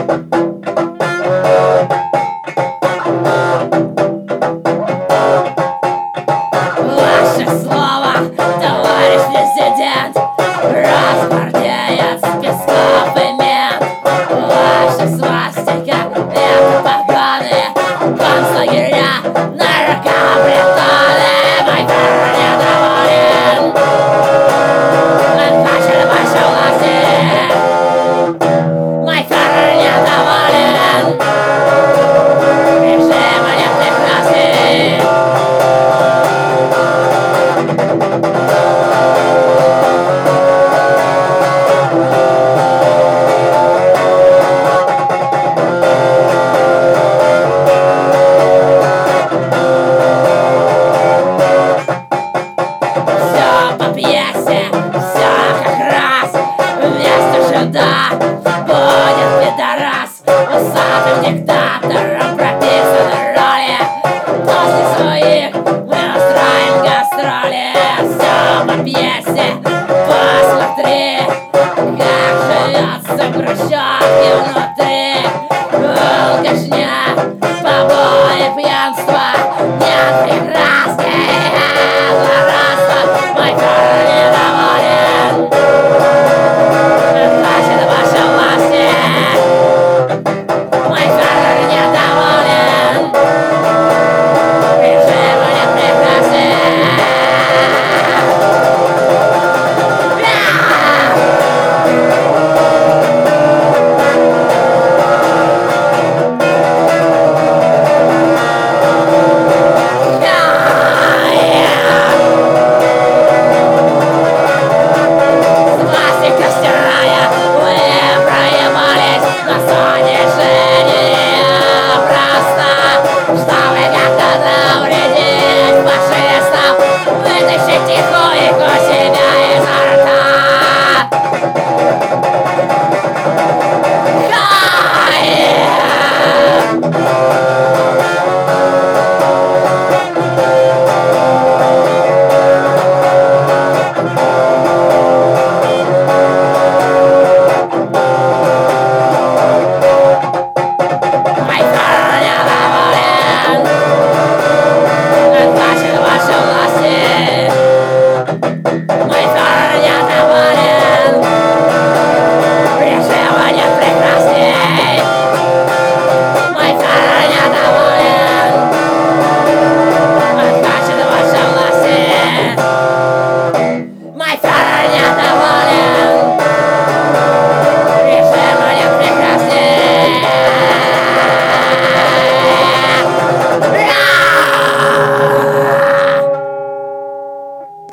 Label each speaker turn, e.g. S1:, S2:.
S1: Ваше слово, товарищ президент, разгвардеец, Песков и мент. Ваша свастика — это поганые концлагеря, наркопритоны. Мой фюрер недоволен, он хочет больше власти. Мой фюрер недоволен, режима не прекрасен. Всё по пьесе, всё как раз. Вместо жида будет пидорас. Усатым диктатором прописаны роли. После своих мы устроим гастроли. Всё по пьесе, посмотри, как живется в хрущевке внутри. Алкашня, побои, пьянство, нет прекрасный злорадство. Мой фюрер недоволен, он хочет больше власти. Мой фюрер недоволен, режима нет прекрасен. Свастика стирая, вы проебались на снижение просто, чтобы как-то навредить фашистам. Вытащить тихонько себя изо рта. Мой фюрер недоволен, он хочет больше власти. Мой фюрер недоволен, режима нет прекрасней. Мой фюрер недоволен, он хочет больше власти. Мой фюрер недоволен.